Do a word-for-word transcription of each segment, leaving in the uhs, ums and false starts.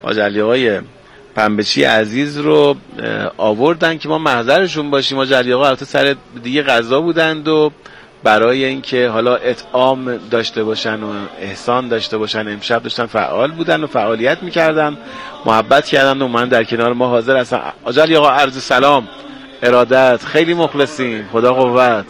حاج علی آقای پنبهچی عزیز رو آوردن که ما محضرشون باشیم. حاج علی آقا البته سر دیگه غذا بودند و برای اینکه حالا اطعام داشته باشن و احسان داشته باشن امشب داشتن فعال بودن و فعالیت میکردن، محبت کردن و من در کنار ما حاضر هستن. حاج علی آقا عرض سلام ارادت، خیلی مخلصیم، خدا قوت.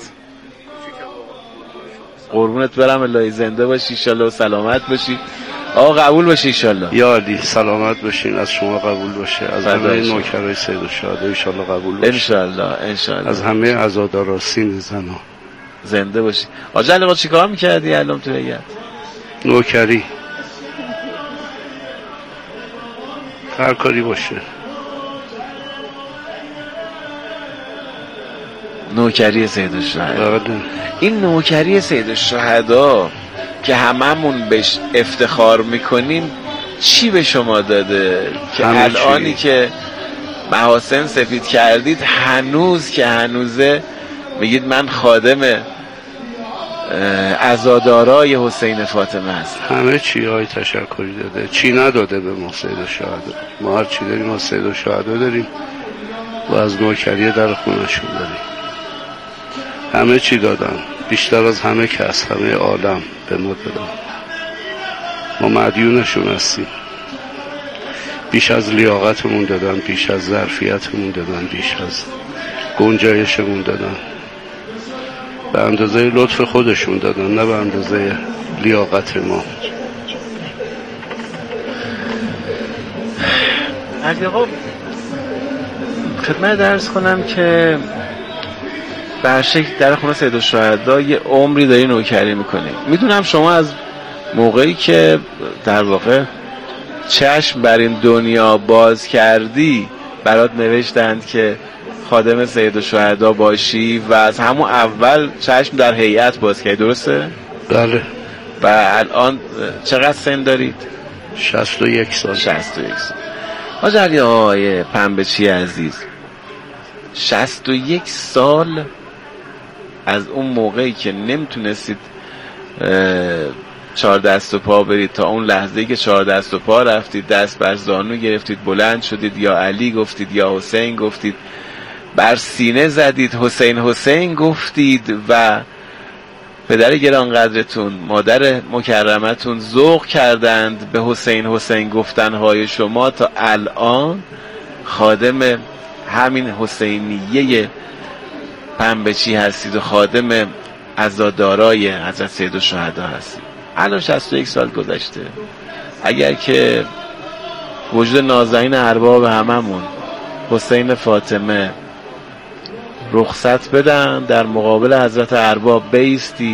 قربونت برم، الهی زنده باشی ان شاء الله و سلامت باشی. آقا قبول باشی ان شاء الله. یا علی سلامت باشین، از شما قبول باشه، از همه نوکرای سید الشهدا ان شاء الله قبول باشه، ان شاء الله ان شاء الله، از همه عزادارا سین زنا زنده باشی. حاج علی آقا چیکار می‌کردی الان تو هیئت؟ نوکری، هر کاری باشه. نوکری سید الشهدا. بله. این نوکری سید الشهدا که هممون بهش افتخار میکنیم چی به شما داده که الانی که محاسن سفید کردید هنوز که هنوزه میگید من خادم عزادارای حسین فاطمه هست؟ همه چی های تشکری داده، چی نداده به ما سید الشهدا. ما هر چی داریم ما سید الشهدا داریم و از نوکری در خونشون داریم. همه چی دادن، بیشتر از همه کس، همه عالم به ما دادن. ما مدیونشون هستیم. بیش از لیاقتمون دادن، بیش از ظرفیتمون دادن، بیش از گنجایشمون دادن. به اندازه لطف خودشون دادن، نه به اندازه لیاقت ما. علی آقا خدمت درس کنم که به شکل در خونه سید الشهدا یه عمری داری نوکری میکنی. میدونم شما از موقعی که در واقع چشم بر این دنیا باز کردی برات نوشتند که خادم سید الشهدا باشی و از همون اول چشم در هیئت باز کردی، درسته؟ بله. و الان چقدر سن دارید؟ شصت و یک سال. شصت و یک سال. حاج علی آقای پنبهچی عزیز، شصت و یک سال از اون موقعی که نمیتونستید چهار دست و پا برید تا اون لحظه‌ای که چهار دست و پا رفتید، دست بر زانو گرفتید، بلند شدید، یا علی گفتید یا حسین گفتید، بر سینه زدید حسین حسین گفتید و پدر گرانقدرتون مادر مکرمتون ذوق کردند به حسین حسین گفتنهای شما تا الان خادم همین حسینیه پنبهچی هستید و خادم عزادارای حضرت سید الشهدا هستید. الان شصت و یک سال گذشته. اگر که وجود نازنین ارباب هممون حسین فاطمه رخصت بدن در مقابل حضرت ارباب بایستید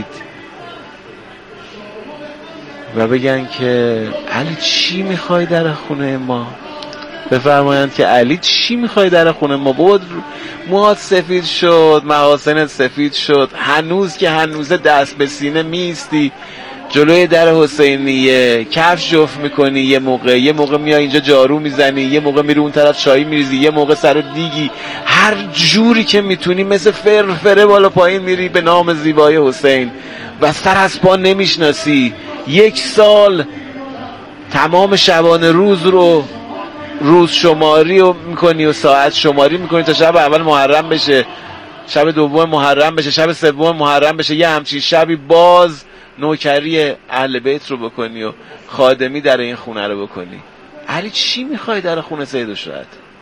و بگن که علی چی میخوای در خونه ما؟ بفرمایند که علی چی میخوای در خونه ما؟ بود موهات سفید شد، محاسنت سفید شد، هنوز که هنوزه دست به سینه میستی جلوی در حسینیه، کفش جفت میکنی، یه موقع یه موقع میای اینجا جارو میزنی، یه موقع میری اون طرف چای میریزی، یه موقع سر دیگی، هر جوری که میتونی مثل فرفره بالا پایین میری به نام زیبای حسین و سر از پا نمیشناسی. یک سال تمام شبانه روز رو روز شماری رو میکنی و ساعت شماری میکنی تا شب اول محرم بشه، شب دوم محرم بشه، شب سوم محرم بشه، یه همچین شبی باز نوکری اهل بیت رو بکنی و خادمی در این خونه رو بکنی. علی چی میخوای در خونه سید الشهدا؟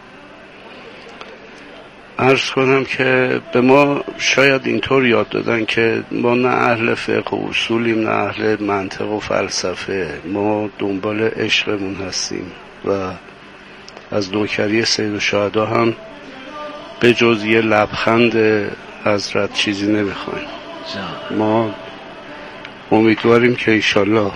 عرض کنم که به ما شاید اینطور یاد دادن که ما نه اهل فقه و اصولیم، نه اهل منطق و فلسفه، ما دنبال عشقمون هستیم و از نوکری سید الشهدا هم به جز یه لبخند حضرت چیزی نمیخوایم. ما امیدواریم که انشالله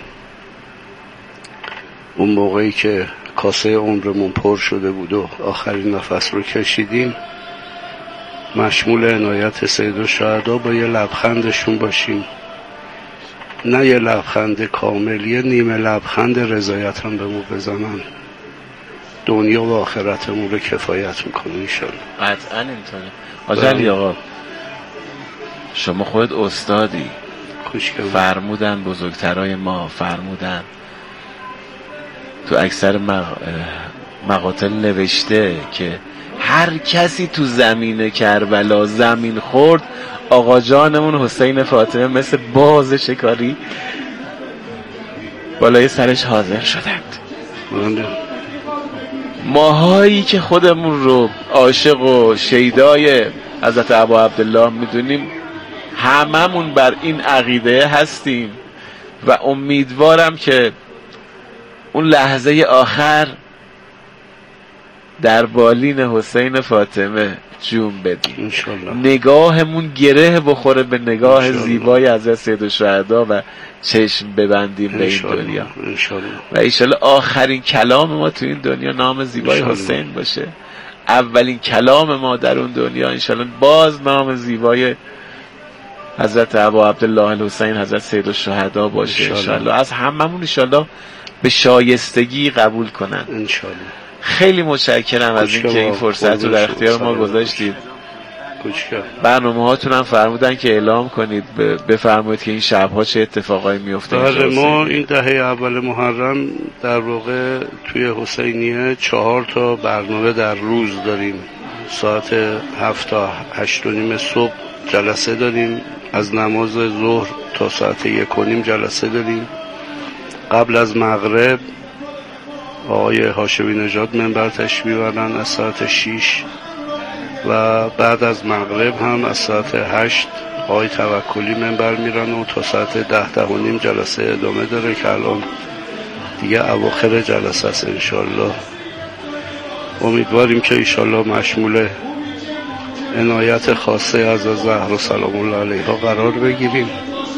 اون موقعی که کاسه عمرمون پر شده بود و آخرین نفس رو کشیدیم مشمول عنایت سید الشهدا با یه لبخندشون باشیم، نه یه لبخند کامل، یه نیمه لبخند رضایت هم به ما بزنن. دنیا و آخرتمون رو کفایت میکنه انشالله. قطعا اینطوره. حاج علی آقا شما خودت استادی، فرمودن بزرگترای ما فرمودن تو اکثر مق... مقاتل نوشته که هر کسی تو زمین کربلا زمین خورد، آقا جانمون حسین فاطمه مثل باز شکاری بالای سرش حاضر شدند. ماهایی که خودمون رو عاشق و شیدای حضرت ابا عبدالله میدونیم، هممون بر این عقیده هستیم و امیدوارم که اون لحظه آخر در بالین حسین فاطمه جون بدیم انشالله. نگاهمون گره بخوره به نگاه انشالله. زیبای حضرت سیدالشهدا و چشم ببندیم به این دنیا انشالله. و انشالله آخرین کلام ما تو این دنیا نام زیبای انشالله. حسین باشه. اولین کلام ما در اون دنیا انشالله باز نام زیبای حضرت ابا عبدالله الحسین حضرت سیدالشهدا باشه انشالله. از هممون انشالله به شایستگی قبول کنن انشالله. خیلی متشکرم از این که این فرصت رو در اختیار ما گذاشتید. برنامه هاتون هم فرمودن که اعلام کنید، بفرمایید که این شبها چه اتفاقایی میفته. بله، ما این دهه اول محرم در واقع توی حسینیه چهار تا برنامه در روز داریم. ساعت هفت تا هشت و نیم صبح جلسه داریم، از نماز ظهر تا ساعت یک و نیم جلسه داریم. قبل از مغرب آقای هاشمی نژاد منبر تشریف می‌برن از ساعت شش و بعد از مغرب هم از ساعت هشت آقای توکلی منبر میرن و تا ساعت ده ده و نیم جلسه ادامه داره که الان دیگه اواخر جلسه است انشالله. امیدواریم که انشالله مشمول عنایت خاصه از زهرا سلام الله علیها قرار بگیریم.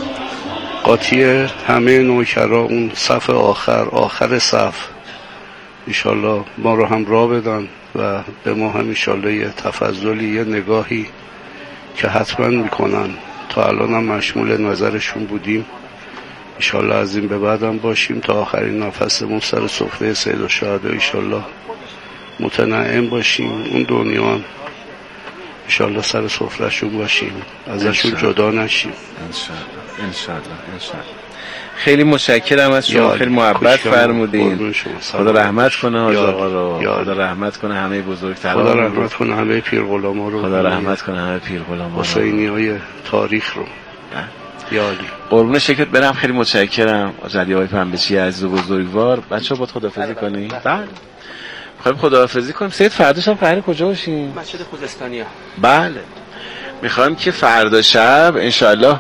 قاطی همه نوکرا اون صف آخر آخر صف انشالله ما رو هم راه بدن و به ما هم انشالله یه تفضلی، یه نگاهی که حتما میکنن. تا الان هم مشمول نظرشون بودیم، انشالله از این به بعد هم باشیم تا آخرین نفسمون سر سفره سیدالشهدا انشالله متنعم باشیم. اون دنیا هم انشالله سر سفرهشون باشیم، ازشون جدا نشیم انشالله انشالله انشالله. خیلی متشکرم از شما، خیلی محبت فرمودین. خدا رحمت کنه حاج آقا رو، خدا رحمت کنه همه بزرگتران، خدا رحمت کنه همه پیر غلاما رو، خدا رحمت کنه همه پیر غلاما حسینیای تاریخ رو. یا علی قربون شکلت برم. خیلی متشکرم از علی آقای پنبچی عزیز و بزرگوار. بچه‌ها با خداحافظی کنیم. بله می‌خوایم خداحافظی کنیم. سید فرداش هم قراره کجا باشیم؟ مسجد خوزستانیه. بله میخوایم که فردا شب انشاءالله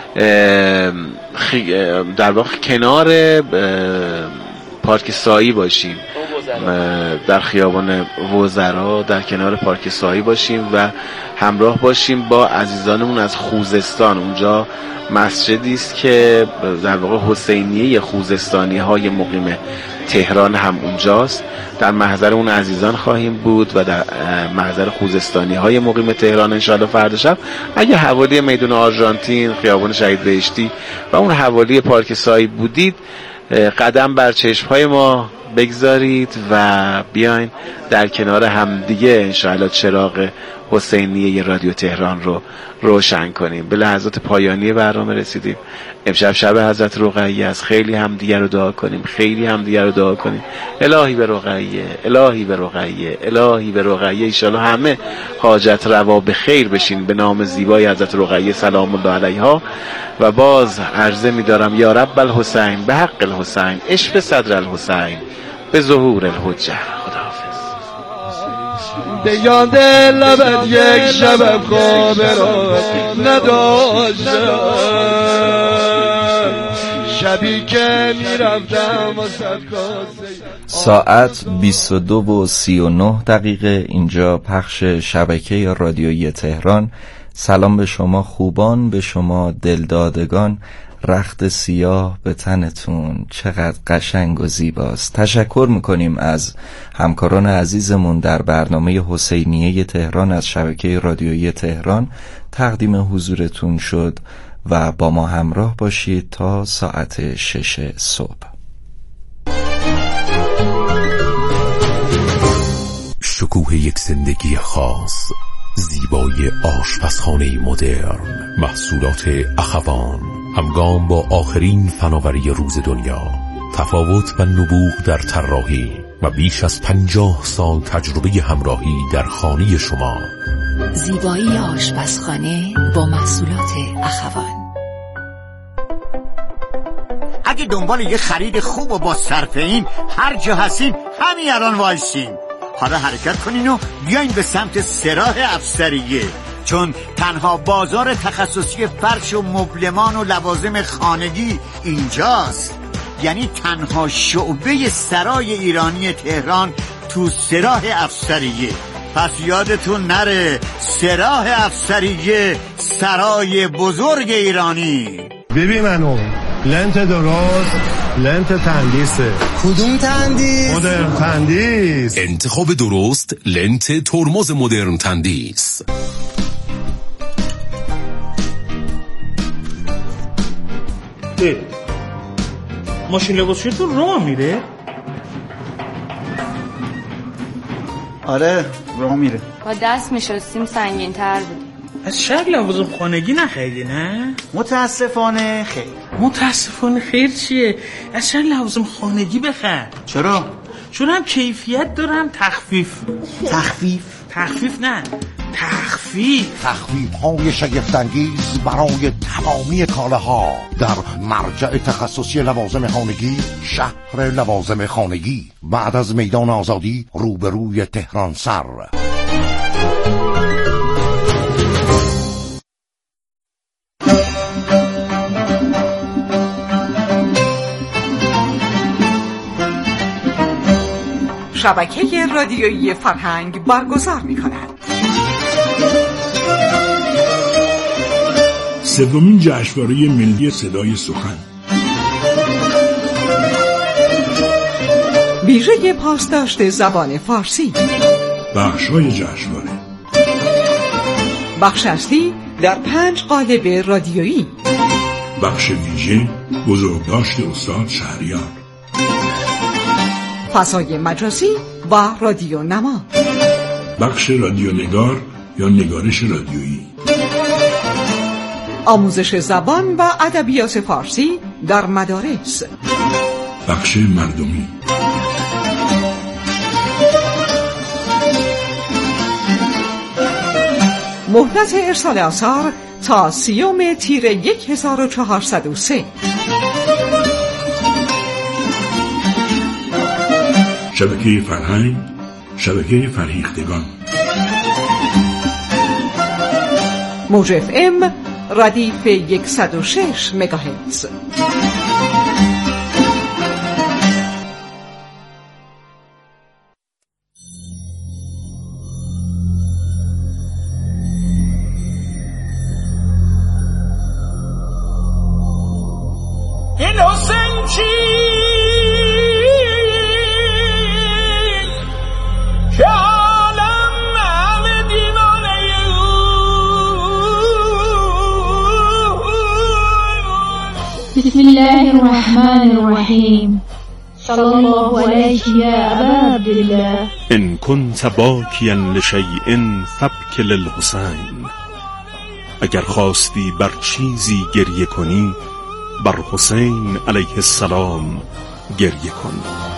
در واقع کنار پارک سایی باشیم، در خیابان وزرا در کنار پارک سایی باشیم و همراه باشیم با عزیزانمون از خوزستان. اونجا مسجدی است که در واقع حسینیه خوزستانی های مقیم تهران هم اونجاست. در محضر اون عزیزان خواهیم بود و در محضر خوزستانی های مقیم تهران انشاءالله فردا شب. اگه حوالی میدون آرژانتین، خیابان شهید بهشتی و اون حوالی پارک سایی بودید، قدم بر چشم های ما بگذارید و بیاین در کنار همدیگه انشاءالله چراغ حسینیه رادیو تهران رو روشن کنیم. به لحظات پایانی برنامه رسیدیم. امشب شب حضرت رقیه است. خیلی همدیگه رو دعا کنیم، خیلی همدیگه رو دعا کنیم. الهی به رقیه، الهی به رقیه، الهی به رقیه. انشاءالله همه حاجت روا به خیر بشین به نام زیبای حضرت رقیه سلام الله علیها. و باز عرضه می‌دارم یا رب الحسین به حق الحسین اشف صدر الحسین به ظهور الحجه. خداحافظ. به یاد لبت یک شب خواب را نداشتم، شبی که میرفتم ساعت بیست و دو و سی و نه دقیقه اینجا پخش شبکه رادیویی تهران. سلام به شما خوبان، به شما دلدادگان. رخت سیاه به تنتون چقدر قشنگ و زیباست. تشکر میکنیم از همکاران عزیزمون در برنامه حسینیه تهران از شبکه رادیویی تهران. تقدیم حضورتون شد و با ما همراه باشید تا ساعت شش صبح. شکوه یک زندگی خاص، زیبای آشپزخانه مدرن، محصولات اخوان همگام با آخرین فناوری روز دنیا. تفاوت و نبوغ در طراحی و بیش از پنجاه سال تجربه همراهی در خانه شما. زیبایی آشپزخانه با محصولات اخوان. اگه دنبال یه خرید خوب و با صرفه این هر جا هستین همین الان وایسین. حالا حرکت کنین و بیاین به سمت سراح افسریه، چون تنها بازار تخصصی فرش و مبلمان و لوازم خانگی اینجاست. یعنی تنها شعبه سرای ایرانی تهران تو سراح افسریه. پس یادتون نره، سراح افسریه، سرای بزرگ ایرانی. ببین منو لنت درست، لنت تندیسه. کدوم تندیس؟ مدرن تندیس. انتخاب درست لنت ترمز مدرن تندیس. ماشین لباسشویی تو راه میره؟ آره راه میره. با دست میشستیم سنگین تر بود. از شهر لوازم خانگی نخریدی نه؟ متاسفانه خیر. متاسفانه خیر چیه؟ از شهر لوازم خانگی بخر. چرا؟ چون هم کیفیت دارم تخفیف. تخفیف؟ تخفیف نه تخفیف. تخفیف های شگفت‌انگیز برای تمامی کالاها در مرجع تخصصی لوازم خانگی، شهر لوازم خانگی، بعد از میدان آزادی روبروی تهران سر. شبکه رادیویی فرهنگ برگزار می‌کند. سومین جشنواره ملی صدای سخن. ویژه پاسداشت زبان فارسی. بخش‌های جشنواره. بخش اصلی در پنج قالب رادیویی. بخش ویژه بزرگداشت استاد شهریار. فضای مجازی و رادیو نما. بخش رادیو نگار یا نگارش رادیویی. آموزش زبان و ادبیات فارسی در مدارس. بخش مردمی. مهلت ارسال آثار تا سیوم تیر یک هزار و چهارصد و سه. شبکه فرهنگ، شبکه فرهیختگان. موج اف ام ردیف صد و شش مگاهرتز. این حسین چی که عالم همه دیوانه بسم الله الرحمن الرحیم صلی الله علیک یا ابا عبدالله ان كنت باکیا لشیء فابک للحسین. اگر خواستی بر چیزی گریه کنی بر حسین علیه السلام گریه کن.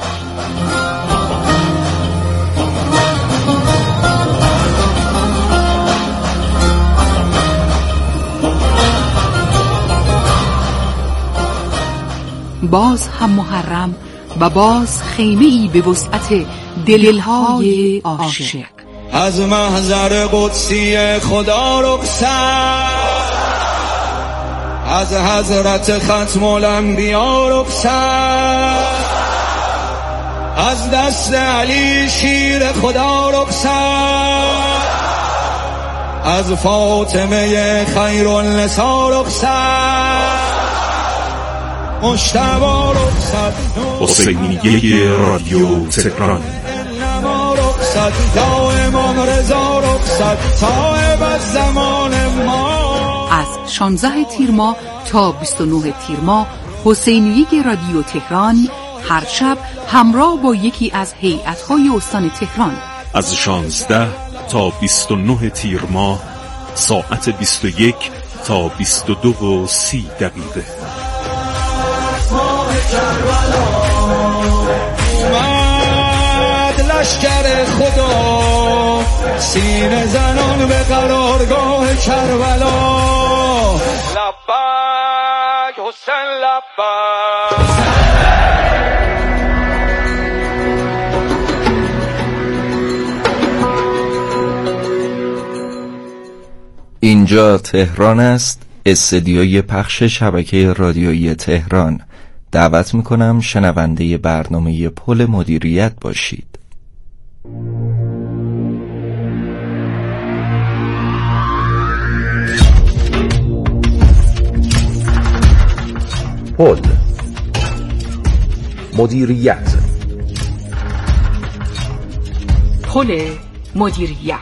باز هم محرم و باز خیمه‌ای به وسعت دلهای عاشق. از محضر قدسی خدا رخصت، از حضرت ختم الانبیا رخصت، از دست علی شیر خدا رخصت، از فاطمه خیر النساء رخصت، مجتبی رخصت، حسینیه رادیو تهران. یا امام رضا رخصت، صاحب الزمان ما. از شانزده تیر ماه تا بیست و نه تیر ماه حسینیه رادیو تهران هر شب همراه با یکی از هیئت‌های استان تهران از شانزده تا بیست و نه تیر ماه ساعت بیست و یک تا بیست و دو و سی دقیقه. کربلا اومد لشکر خدا سینه زنان به قرارگاه کربلا لبک حسین لبک اینجا تهران است، استدیوی پخش شبکه رادیویی تهران. دعوت میکنم شنونده برنامه پل مدیریت باشید. پل مدیریت. پل مدیریت.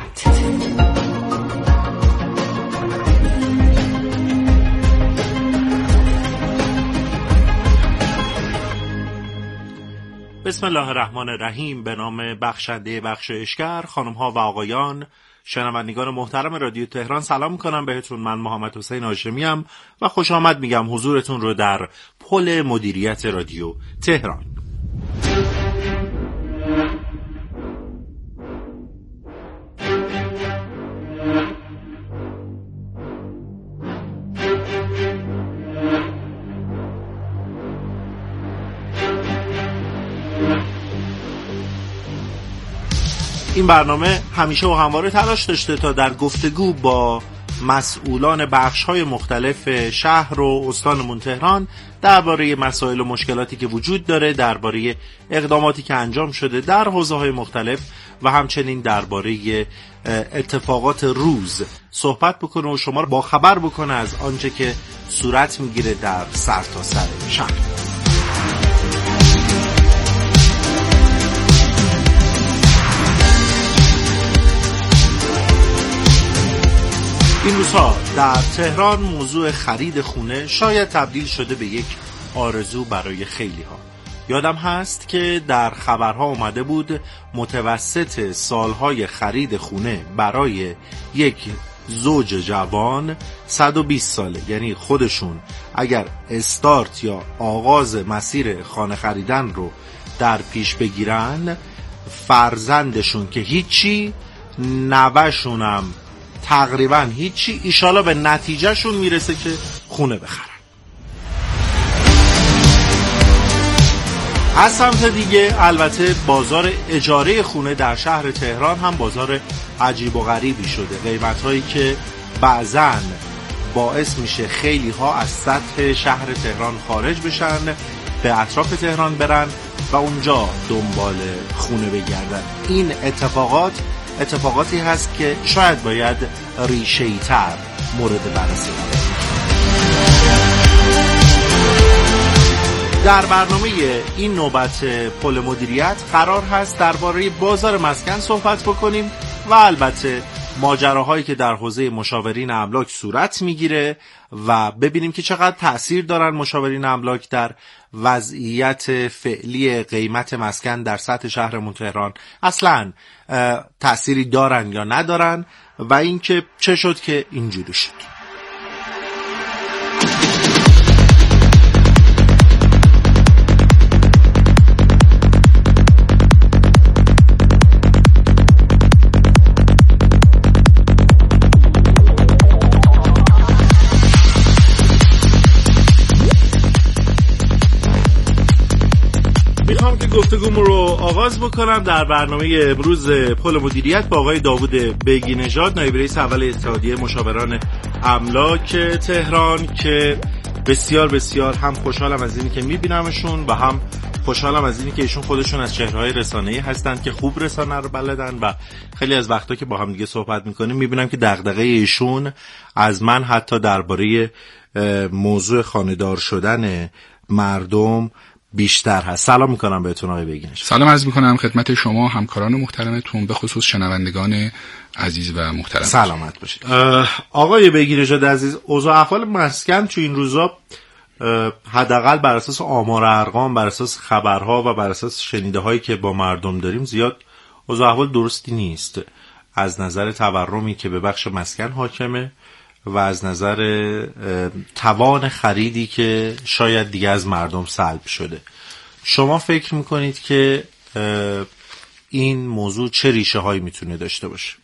بسم الله الرحمن الرحیم. به نام بخشنده بخشایشگر، خانم ها و آقایان، شنوندگان محترم رادیو تهران سلام میکنم بهتون. من محمد حسین هاشمی ام و خوش آمد میگم حضورتون رو در پل مدیریت رادیو تهران. این برنامه همیشه و همواره تلاش داشته تا در گفتگو با مسئولان بخش‌های مختلف شهر و استانمون تهران درباره مسائل و مشکلاتی که وجود داره، درباره اقداماتی که انجام شده در حوزه‌های مختلف و همچنین درباره اتفاقات روز صحبت بکنه و شما رو با خبر بکنه از آنچه که صورت میگیره در سرتاسر شهر. این روزها در تهران موضوع خرید خونه شاید تبدیل شده به یک آرزو برای خیلی ها. یادم هست که در خبرها اومده بود متوسط سالهای خرید خونه برای یک زوج جوان صد و بیست ساله، یعنی خودشون اگر استارت یا آغاز مسیر خانه خریدن رو در پیش بگیرن، فرزندشون که هیچی، نوه‌شونم تقریبا هیچی، ایشالا به نتیجه شون میرسه که خونه بخرن. از سمت دیگه البته بازار اجاره خونه در شهر تهران هم بازار عجیب و غریبی شده. قیمت‌هایی که بعضاً باعث میشه خیلی ها از سطح شهر تهران خارج بشن، به اطراف تهران برن و اونجا دنبال خونه بگردن. این اتفاقات اتفاقاتی هست که شاید باید ریشه‌ای تر مورد بررسی بشه. در برنامه این نوبت پل مدیریت قرار هست درباره بازار مسکن صحبت بکنیم و البته ماجراهایی که در حوزه مشاورین املاک صورت میگیره و ببینیم که چقدر تأثیر دارن مشاورین املاک در وضعیت فعلی قیمت مسکن در سطح شهرمون تهران، اصلاً تأثیری دارن یا ندارن و اینکه چه شد که اینجوری شد. گفتگوم رو آغاز بکنم در برنامه امروز پل مدیریت با آقای داوود بیگی نژاد، نایب رئیس اول اتحادیه مشاوران املاک تهران، که بسیار بسیار هم خوشحالم از اینی که میبینمشون و هم خوشحالم از اینی که ایشون خودشون از چهره‌های رسانه‌ای هستند که خوب رسانه رو بلدن و خیلی از وقتا که با هم دیگه صحبت میکنیم میبینم که دغدغه ایشون از من حتی درباره موضوع خانه‌دار شدن مردم بیشتر هست. سلام میکنم بهتون آقای بیگی نژاد. سلام عرض میکنم خدمت شما همکاران محترمتون، به خصوص شنوندگان عزیز و محترم. سلامت باشید. آقای بیگی نژاد عزیز، اوضاع احوال مسکن تو این روزا حداقل بر اساس آمار ارقام، بر اساس خبرها و بر اساس شنیده هایی که با مردم داریم زیاد اوضاع احوال درستی نیست. از نظر تورمی که به بخش مسکن حاکمه، و از نظر توان خریدی که شاید دیگه از مردم سلب شده. شما فکر میکنید که این موضوع چه ریشه هایی میتونه داشته باشه؟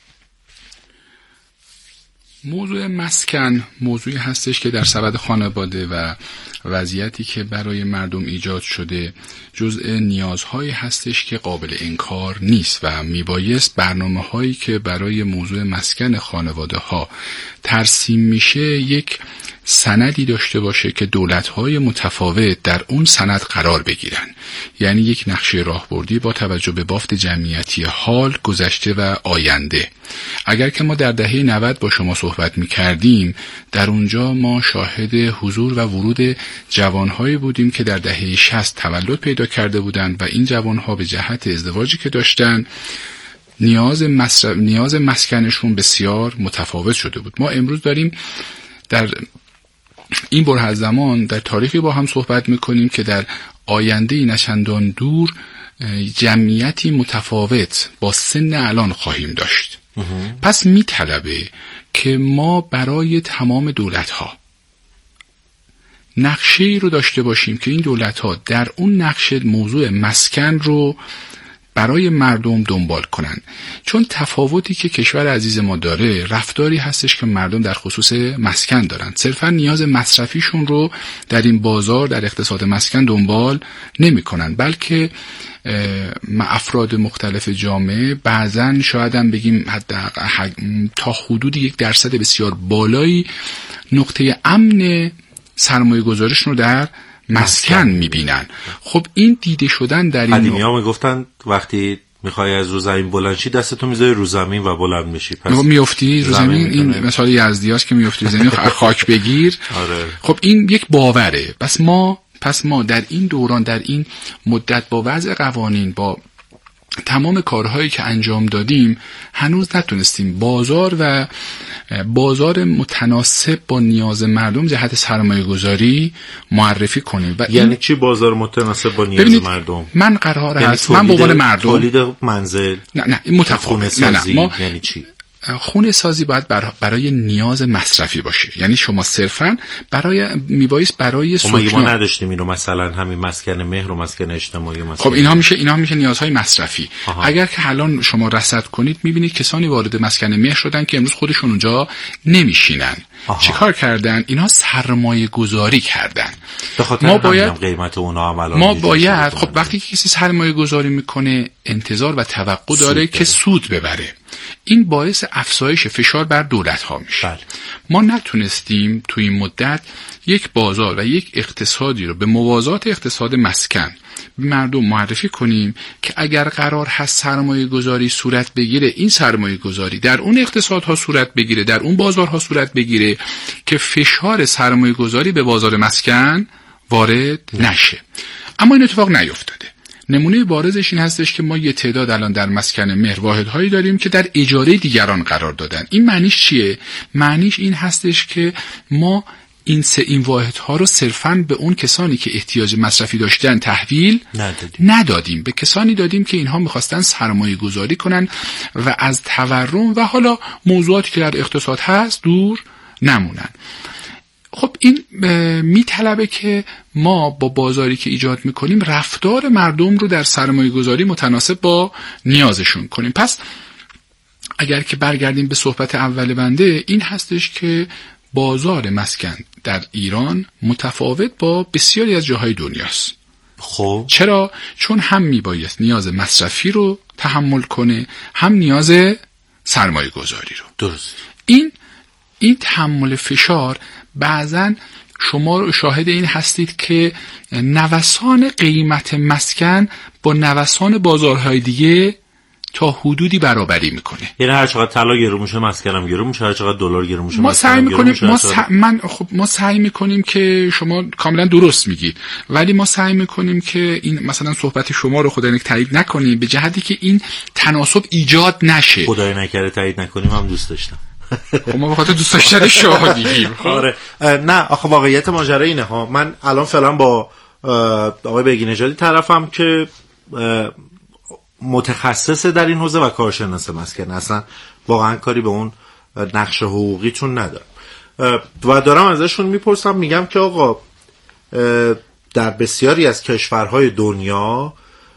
موضوع مسکن موضوعی هستش که در سبد خانواده و وضعیتی که برای مردم ایجاد شده جزء نیازهایی هستش که قابل انکار نیست و میبایست برنامه هایی که برای موضوع مسکن خانواده ها ترسیم میشه یک سندی داشته باشه که دولت‌های متفاوت در اون سند قرار بگیرن، یعنی یک نقشه راهبردی با توجه به بافت جمعیتی حال، گذشته و آینده. اگر که ما در دهه نود با شما صحبت می‌کردیم، در اونجا ما شاهد حضور و ورود جوان‌هایی بودیم که در دهه شصت تولد پیدا کرده بودند و این جوان‌ها به جهت ازدواجی که داشتن نیاز مصرف نیاز مسکنشون بسیار متفاوت شده بود. ما امروز داریم در این بره از زمان در تاریخی با هم صحبت میکنیم که در آینده نچندان دور جمعیتی متفاوت با سن الان خواهیم داشت. پس میطلبه که ما برای تمام دولت‌ها نقشه‌ای رو داشته باشیم که این دولت‌ها در اون نقشه موضوع مسکن رو برای مردم دنبال کنن، چون تفاوتی که کشور عزیز ما داره رفتاری هستش که مردم در خصوص مسکن دارن. صرفا نیاز مصرفیشون رو در این بازار در اقتصاد مسکن دنبال نمی کنن، بلکه افراد مختلف جامعه بعضن شاید هم بگیم تا حدود یک درصد بسیار بالایی نقطه امن سرمایه گذاریشون رو در مسکن میبینن. خب این دیده شدن در این قدیمی ها میگفتن وقتی میخوای از رو زمین بلند شی دستتو میذاری رو زمین و بلند میشی، پس میافتی رو زمین. این مثال یزدی هست که میافتی رو زمین خاک بگیر. آره. خب این یک باوره. پس ما پس ما در این دوران در این مدت با وضع قوانین با تمام کارهایی که انجام دادیم هنوز نتونستیم بازار و بازار متناسب با نیاز مردم جهت سرمایه گذاری معرفی کنیم. و یعنی چی بازار متناسب با نیاز مردم؟ من قرار یعنی هست من به عنوان مردم تولید منزل نه نه متفاوت نه نه ما یعنی چی؟ خونه سازی باید برای نیاز مصرفی باشه، یعنی شما صرفا برای میبایست برای سکونت. ما نداشتیم اینو، مثلا همین مسکن مهر و مسکن اجتماعی مسکن. خب اینها میشه اینها میشه نیازهای مصرفی. آها. اگر که الان شما رصد کنید میبینید کسانی وارد مسکن مهر شدن که امروز خودشون اونجا نمیشینن. چیکار کردن؟ اینها سرمایه گذاری کردن. ما باید قیمت اونها عملا ما باید خب وقتی که کسی سرمایه گذاری میکنه انتظار و توقع داره که سود ببره. این باعث افزایش فشار بر دولت ها میشه. بله. ما نتونستیم توی این مدت یک بازار و یک اقتصادی رو به موازات اقتصاد مسکن به مردم معرفی کنیم که اگر قرار هست سرمایه گذاری صورت بگیره، این سرمایه گذاری در اون اقتصادها صورت بگیره، در اون بازارها صورت بگیره که فشار سرمایه گذاری به بازار مسکن وارد نشه. اما این اتفاق نیفتاده. نمونه بارزش این هستش که ما یه تعداد الان در مسکن مهر واحدهایی داریم که در اجاره دیگران قرار دادن. این معنیش چیه؟ معنیش این هستش که ما این سه این واحدها رو صرفاً به اون کسانی که احتیاج مصرفی داشتن تحویل ندادیم. ندادیم به کسانی دادیم که اینها میخواستن سرمایه گذاری کنن و از تورم و حالا موضوعاتی که در اقتصاد هست دور نمونن. خب این میطلبه که ما با بازاری که ایجاد میکنیم رفتار مردم رو در سرمایه گذاری متناسب با نیازشون کنیم. پس اگر که برگردیم به صحبت اول بنده، این هستش که بازار مسکن در ایران متفاوت با بسیاری از جاهای دنیاست. خب چرا؟ چون هم میبایست نیاز مصرفی رو تحمل کنه، هم نیاز سرمایه گذاری رو. درست. این این تحمل فشار بعضن شما شاهد این هستید که نوسان قیمت مسکن با نوسان بازارهای دیگه تا حدودی برابری میکنه. یعنی هر چقدر طلا گرون میشه مسکنم گرون میشه، هر چقدر دلار گرون میشه ما سعی میکنیم ما س... من خب ما سعی میکنیم که شما کاملا درست میگید، ولی ما سعی میکنیم که این مثلا صحبت شما رو خدای نکنه تایید نکنیم به جهتی که این تناسب ایجاد نشه. خدای نکره تایید نکنیم، هم دوست داشتم. خب ما بخاطر دوست داشتن شما دیگیم. آره نه آخه واقعیت ماجرا اینه ها. من الان فعلا با آقای بیگی نژادی طرفم که متخصص در این حوزه و کارشناس مسکن، اصلا واقعا کاری به اون نقش حقوقیتون نداره. و دارم ازشون میپرسم، میگم که آقا در بسیاری از کشورهای دنیا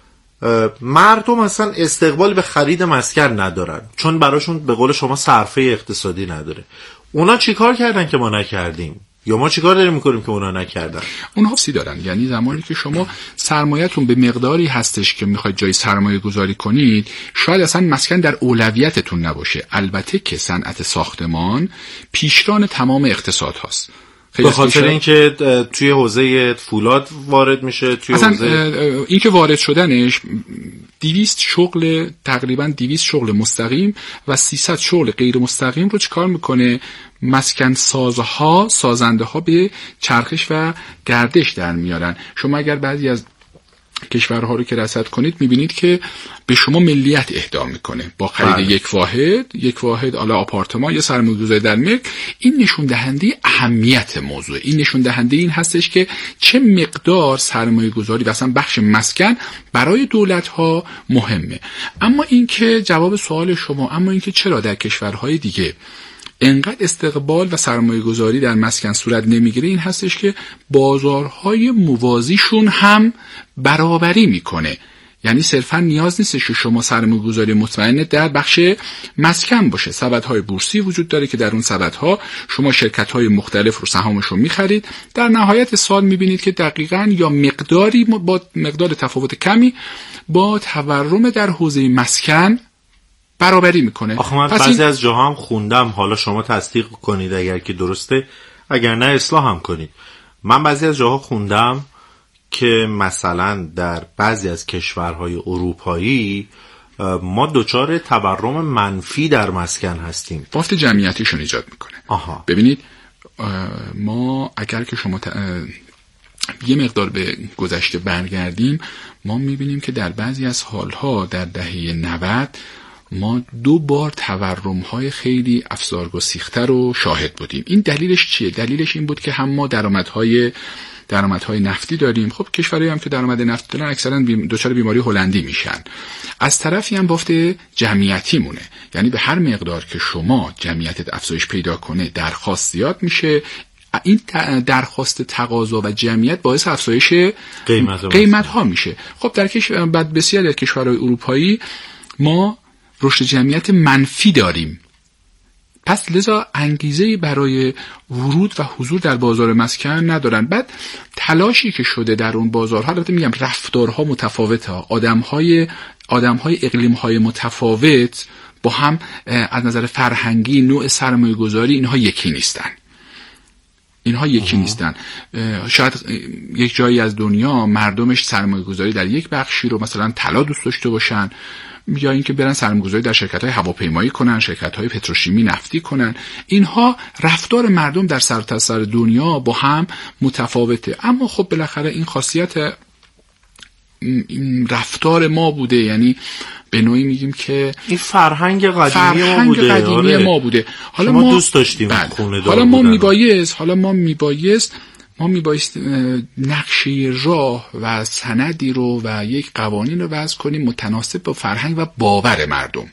مردم اصلا استقبال به خرید مسکن ندارن، چون براشون به قول شما صرفه اقتصادی نداره. اونا چیکار کردن که ما نکردیم؟ یا ما چیکار داریم میکنیم که اونا نکردن؟ اونها سی دارن، یعنی زمانی که شما سرمایه‌تون به مقداری هستش که میخواید جای سرمایه گذاری کنید، شاید اصلا مسکن در اولویتتون نباشه. البته که صنعت ساختمان پیشران تمام اقتصاد هاست، به خاطر اینکه توی حوزه فولاد وارد میشه، توی حوزه اینکه وارد شدنش دویست شغل، تقریبا دویست شغل مستقیم و سیصد شغل غیر مستقیم رو چیکار میکنه؟ مسکن سازها، سازنده ها به چرخش و گردش در میارن. شما اگر بعضی از کشورها رو که رصد کنید میبینید که به شما ملیت اهدا میکنه با خرید بله. یک واحد یک واحد حالا آپارتمان یا سرمایه‌گذاری در ملک. این نشون دهنده اهمیت موضوع، این نشون دهنده این هستش که چه مقدار سرمایه‌گذاری و اصلا بخش مسکن برای دولت ها مهمه. اما اینکه جواب سوال شما، اما اینکه چرا در کشورهای دیگه انقدر استقبال و سرمایه گذاری در مسکن صورت نمیگیره، این هستش که بازارهای موازیشون هم برابری میکنه. یعنی صرفا نیاز نیست که شما سرمایه گذاری مطمئن در بخش مسکن باشه. سبدهای بورسی وجود داره که در اون سبدها شما شرکت‌های مختلف رو سهامش رو میخرید، در نهایت سال میبینید که دقیقاً یا مقداری با مقدار تفاوت کمی با تورم در حوزه مسکن برابری میکنه. آخه من بعضی این... از جاها هم خوندم، حالا شما تصدیق کنید اگر که درسته، اگر نه اصلاح هم کنید. من بعضی از جاها خوندم که مثلا در بعضی از کشورهای اروپایی ما دچار تورم منفی در مسکن هستیم. بافت جمعیتیشون ایجاد میکنه. آها. ببینید ما اگر که شما ت... یه مقدار به گذشته برگردیم، ما میبینیم که در بعضی از حالها در دهه نود ما دو بار تورم‌های خیلی افزارگسیخته رو شاهد بودیم. این دلیلش چیه؟ دلیلش این بود که هم ما درآمدهای درآمدهای نفتی داریم. خب کشورهایی هم که درآمد نفتی دارن اکثرا دچار بیماری هلندی میشن. از طرفی هم بافت جمعیتی مونه، یعنی به هر مقدار که شما جمعیتت افزایش پیدا کنه درخواست زیاد میشه. این درخواست تقاضا و جمعیت باعث افزایش قیمت, قیمت ها میشه. خب در کشور بعد بسیاری از کشورهای اروپایی ما رشد جمعیت منفی داریم، پس لذا انگیزه برای ورود و حضور در بازار مسکن ندارن. بعد تلاشی که شده در اون بازارها، البته میگم رفتارها متفاوته، آدمهای آدمهای اقلیمهای متفاوت با هم از نظر فرهنگی، نوع سرمایه گذاری، اینها یکی نیستن. اینها یکی نیستن. شاید یک جایی از دنیا مردمش سرمایه گذاری در یک بخشی رو مثلا طلا دوست داشته باشن، یا اینکه برن سرمایه‌گذاری در شرکت‌های هواپیمایی کنن، شرکت‌های پتروشیمی نفتی کنن. اینها رفتار مردم در سرتاسر دنیا با هم متفاوته. اما خب بالاخره این خاصیت این رفتار ما بوده، یعنی به نوعی میگیم که این فرهنگ قدیمی فرهنگ ما بوده. قدیمی آره. ما بوده. حالا ما, ما دوست داشتیم خونه دار حالا ما بودن. میبایست حالا ما میبایست ما میبایست نقشه راه و سندی رو و یک قوانین رو وضع کنیم متناسب با فرهنگ و باور مردم.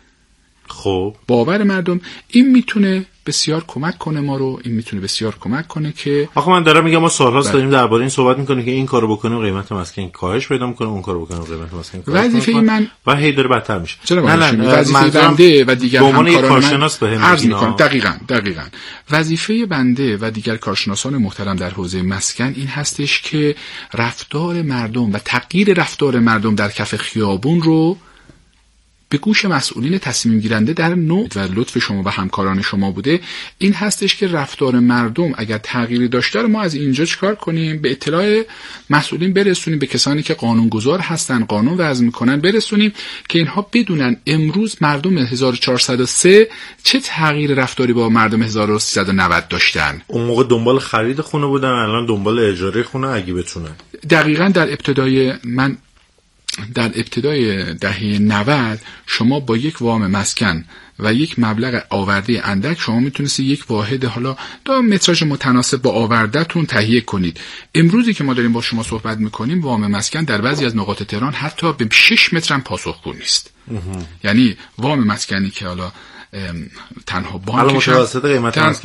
خب باور مردم این میتونه بسیار کمک کنه ما رو، این میتونه بسیار کمک کنه که آخه من دارم میگم ما سال‌هاست داریم درباره این صحبت میکنیم که این کارو بکنیم قیمت مسکن کاهش پیدا میکنه، اون کارو بکنیم قیمت مسکن کاهش وظیفه من و هی داره بدتر میشه. نه نه وظیفه بنده و دیگر همکاران من عرض میکنم دقیقاً دقیقاً وظیفه بنده و دیگر کارشناسان محترم در حوزه مسکن این هستش که رفتار مردم و تغییر رفتار مردم در کف خیابون رو به گوش مسئولین تصمیم گیرنده در نوع و لطف شما و همکاران شما بوده. این هستش که رفتار مردم اگر تغییری داشته رو ما از اینجا چکار کنیم؟ به اطلاع مسئولین برسونیم، به کسانی که قانونگذار هستن، قانون وضع میکنن برسونیم که اینها بدونن امروز مردم هزار و چهارصد و سه چه تغییر رفتاری با مردم هزار و سیصد و نود داشتن. اون موقع دنبال خرید خونه بودن، الان دنبال اجاره خونه اگه بتونن. دقیقاً در ابتدای من در ابتدای دهه نود شما با یک وام مسکن و یک مبلغ آورده اندک شما میتونستید یک واحد حالا دو متراژ متناسب با آوردهتون تهیه کنید. امروزی که ما داریم با شما صحبت میکنیم وام مسکن در بعضی از نقاط تهران حتی به شش متر هم پاسخگو نیست. یعنی وام مسکنی که حالا تنها بانکش متوسط قیمت